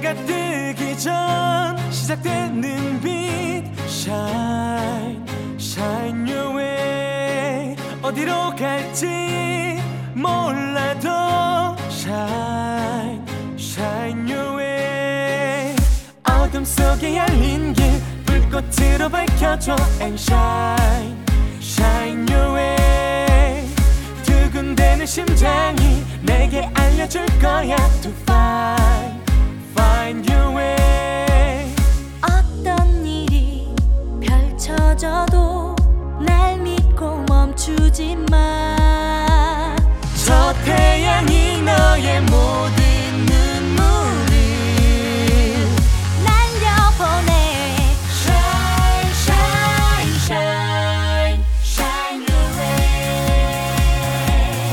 해가 뜨기 전 시작되는 빛 Shine, shine your way. 어디로 갈지 몰라도 Shine, shine your way. 어둠 속에 열린 길 불꽃으로 밝혀줘 And shine, shine your way. 두근대는 심장이 내게 알려줄 거야 To find, find your way. 어떤 일이 펼쳐져도 날 믿고 멈추지 마. 저 태양이 너의 모든 눈물을 날려보내. Shine, shine, shine, shine your way.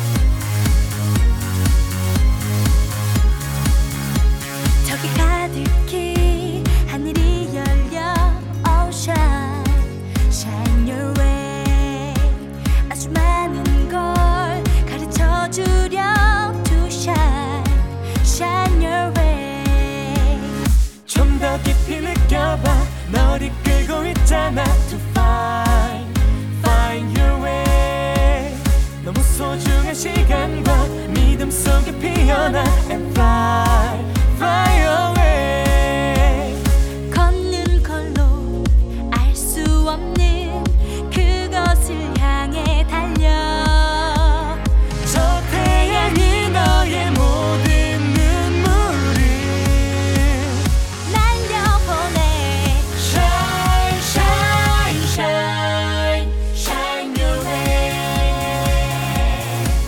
저기 가득히 하늘이 열려 Oh shine, shine your way. 아주 많은 걸 가르쳐주려 To shine, shine your way. 좀 더 깊이 느껴봐 널 이끌고 있잖아 To find, find your way. 너무 소중한 시간과 믿음 속에 피어나 And fly, fly away. 걷는 걸로 알 수 없는 그것을 향해 달려. 저 태양이 너의 모든 눈물을 날려보내. Shine, shine, shine, shine your way.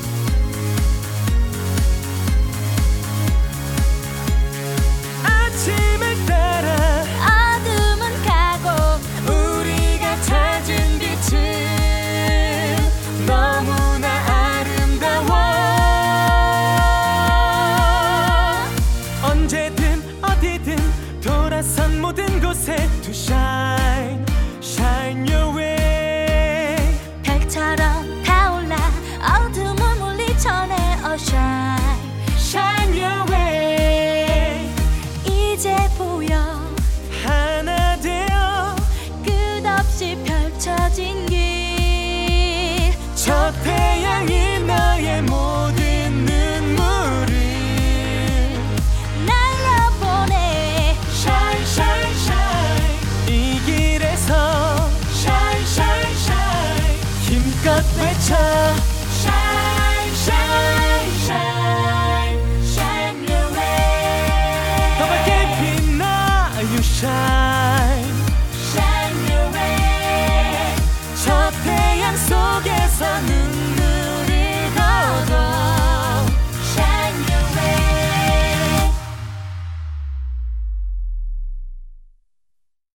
아침을 따라 어둠은 가고 우리가 찾은 빛은 너무나 아름다워. 언제든 어디든 돌아선 모든 곳에 To shine, shine your way. 별처럼 타올라 어둠을 물리쳐내. Oh shine, Shine your way. 이제 보여 하나 되어 끝없이 펼쳐진 길. 저 태양이 너의 모든 눈물을 날려보내. Shine, shine, shine. 이 길에서 Shine, shine, shine. 힘껏 외쳐 Shine, shine.